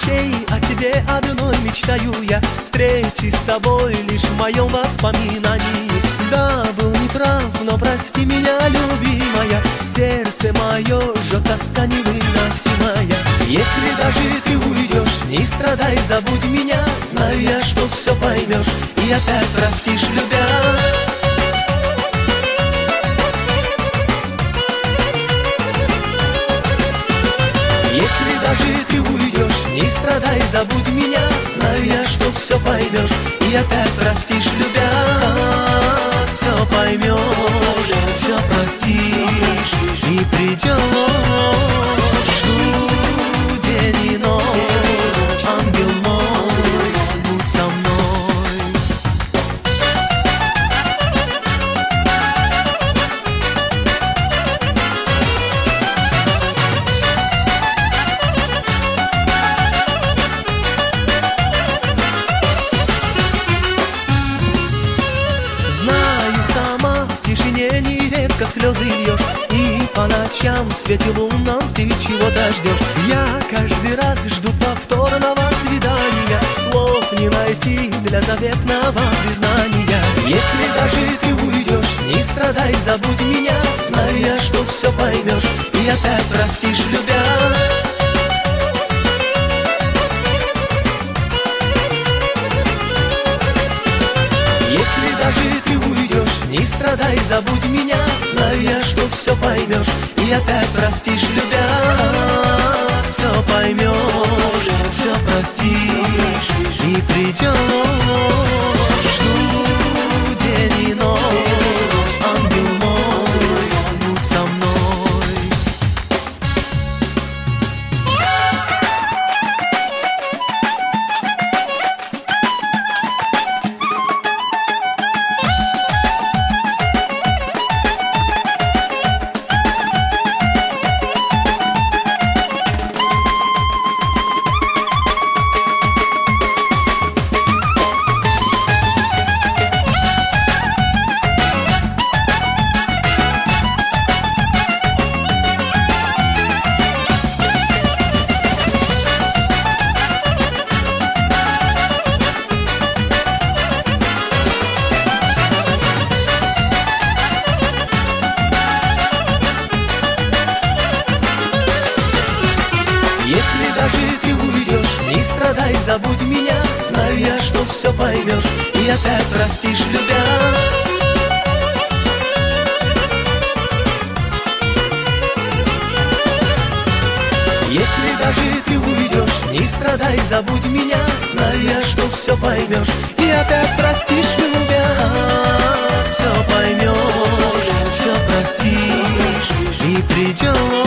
ночей о тебе одной мечтаю я. Встречи с тобой лишь в моем воспоминании. Да, был неправ, но прости меня, любимая. Сердце мое жжет тоска невыносимая. Если даже ты уйдешь, не страдай, забудь меня. Знаю я, что все поймешь и опять простишь, любя. Если даже ты уйдешь, не страдай, забудь меня. Знаю я, что все поймешь и опять простишь, любя. Все поймешь, все простишь и придешь. Жду день и ночь, ангел мой, будь со мной. Знаю, сама в тишине нередко слезы льешь, и по ночам в свете лунном ты чего-то ждешь. Я каждый раз жду повторного свидания, слов не найти для заветного признания. Если даже ты уйдешь, не страдай, забудь меня. Знаю я, что все поймешь и опять простишь, любя. Если даже ты уйдешь, не страдай, забудь меня. Знаю я, что все поймешь и опять простишь, любя. Все поймешь, все простишь и придешь. Жду день и ночь, ангел мой, будь со мной. Если даже ты уйдешь, не страдай, забудь меня. Знаю я, что все поймешь и опять простишь, любя. Если даже ты уйдешь, не страдай, забудь меня. Знаю я, что все поймешь и опять простишь, любя. Все поймешь, все простишь и придешь.